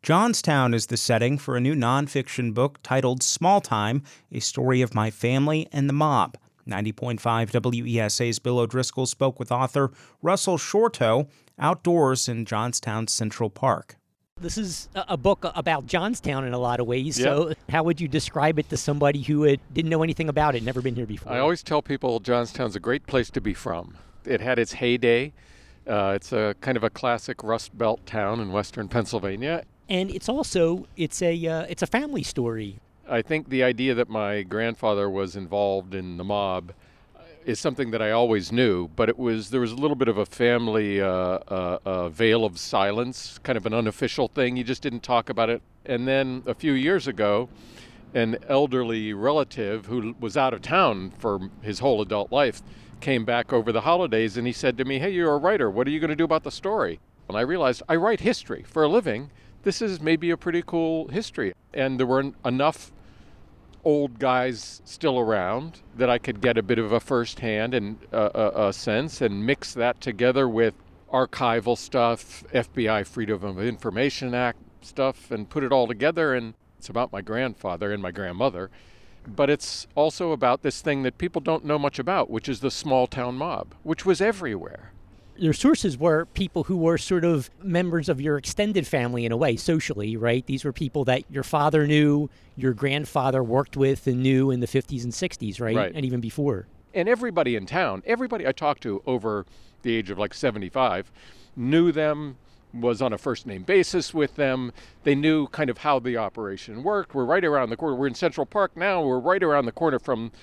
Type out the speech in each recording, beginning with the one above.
Johnstown is the setting for a new nonfiction book titled Small Time, A Story of My Family and the Mob. 90.5 WESA's Bill O'Driscoll spoke with author Russell Shorto outdoors in Johnstown's Central Park. This is a book about Johnstown in a lot of ways. Yep. So how would you describe it to somebody who didn't know anything about it, never been here before? I always tell people Johnstown's a great place to be from. It had its heyday. It's a kind of a classic Rust Belt town in western Pennsylvania. And it's a family story. I think the idea that my grandfather was involved in the mob is something that I always knew, but there was a little bit of a family veil of silence, kind of an unofficial thing. You just didn't talk about it. And then a few years ago, an elderly relative who was out of town for his whole adult life came back over the holidays, and he said to me, "Hey, you're a writer. What are you going to do about the story?" And I realized I write history for a living. This is maybe a pretty cool history. And there were enough old guys still around that I could get a bit of a first-hand and a sense and mix that together with archival stuff, FBI Freedom of Information Act stuff, and put it all together. And it's about my grandfather and my grandmother. But it's also about this thing that people don't know much about, which is the small-town mob, which was everywhere. Your sources were people who were sort of members of your extended family in a way, socially, right? These were people that your father knew, your grandfather worked with and knew in the 50s and 60s, right? Right. And even before. And everybody in town, everybody I talked to over the age of like 75, knew them, was on a first-name basis with them. They knew kind of how the operation worked. We're right around the corner. We're in Central Park now. We're right around the corner from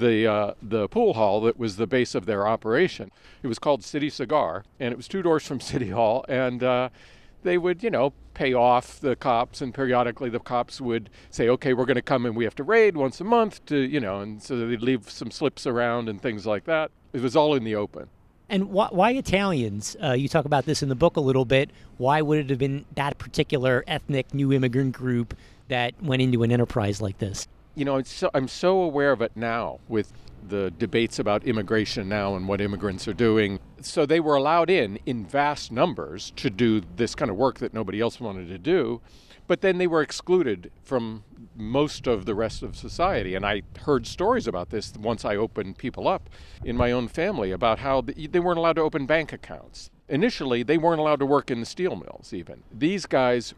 the pool hall that was the base of their operation. It was called City Cigar, and it was 2 doors from City Hall. And they would, pay off the cops, and periodically the cops would say, okay, we're going to come and we have to raid once a month and so they'd leave some slips around and things like that. It was all in the open. And why Italians? You talk about this in the book a little bit. Why would it have been that particular ethnic new immigrant group that went into an enterprise like this? I'm so aware of it now with the debates about immigration now and what immigrants are doing. So they were allowed in vast numbers to do this kind of work that nobody else wanted to do. But then they were excluded from most of the rest of society. And I heard stories about this once I opened people up in my own family about how they weren't allowed to open bank accounts. Initially, they weren't allowed to work in the steel mills even. These guys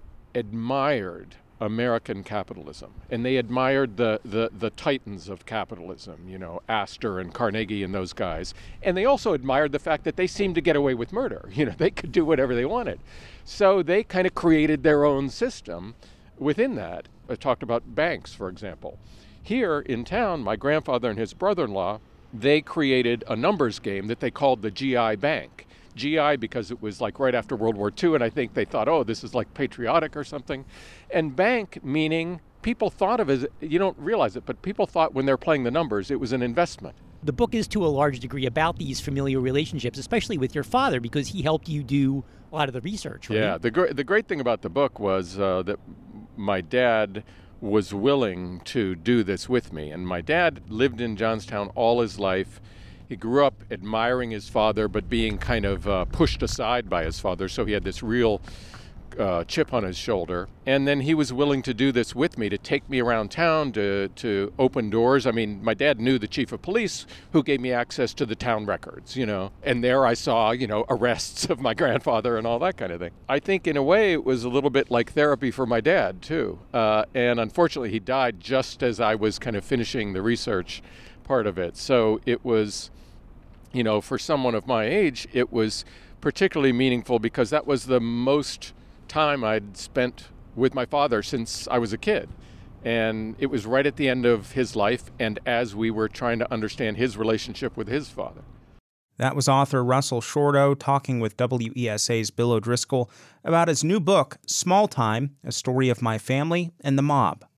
admired American capitalism, and they admired the titans of capitalism, Astor and Carnegie and those guys. And they also admired the fact that they seemed to get away with murder. They could do whatever they wanted. So they kind of created their own system within that. I talked about banks, for example. Here in town, my grandfather and his brother-in-law, they created a numbers game that they called the GI Bank. GI because it was like right after World War II, and I think they thought, this is like patriotic or something. And bank meaning people thought of as, you don't realize it, but people thought when they're playing the numbers, it was an investment. The book is to a large degree about these familial relationships, especially with your father, because he helped you do a lot of the research, right? Yeah, the great thing about the book was that my dad was willing to do this with me. And my dad lived in Johnstown all his life. He grew up admiring his father, but being kind of pushed aside by his father. So he had this real chip on his shoulder. And then he was willing to do this with me, to take me around town, to open doors. I mean, my dad knew the chief of police, who gave me access to the town records, And there I saw, arrests of my grandfather and all that kind of thing. I think in a way it was a little bit like therapy for my dad, too. And unfortunately, he died just as I was kind of finishing the research part of it. So it was, for someone of my age, it was particularly meaningful because that was the most time I'd spent with my father since I was a kid. And it was right at the end of his life and as we were trying to understand his relationship with his father. That was author Russell Shorto talking with WESA's Bill O'Driscoll about his new book, Small Time, A Story of My Family and the Mob.